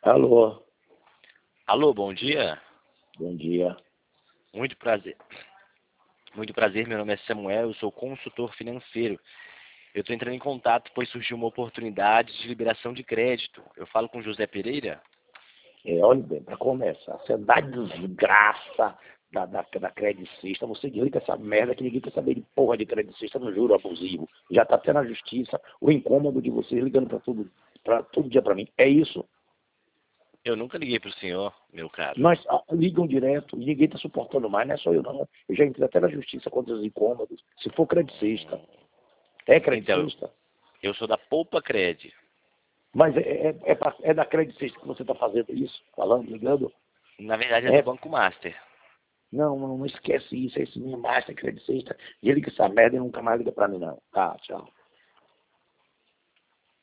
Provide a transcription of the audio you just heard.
Alô, Alô, bom dia. bom dia. Muito prazer. Muito prazer, meu nome é Samuel, eu sou consultor financeiro. Eu estou entrando em contato, pois surgiu uma oportunidade de liberação de crédito. Eu falo com José Pereira? Olha bem, para começar, você dá desgraça da credicista, você grita essa merda que ninguém quer saber de porra de credicista no juro abusivo. Já tá tendo a justiça, o incômodo de vocês ligando para todo dia para mim. É isso. Eu nunca liguei para o senhor, meu caro. Nós ligam direto e ninguém tá suportando mais, não é só eu não. Eu já entrei até na justiça contra os incômodos. Se for credicista, é Então, credicista. eu sou da Poupa Cred. Mas é da credicista que você está fazendo isso, falando, ligando? Na verdade é do É. Banco Master. Não esquece isso, esse meu master credicista. E ele que essa merda e nunca mais liga pra mim, não. Tá, tchau.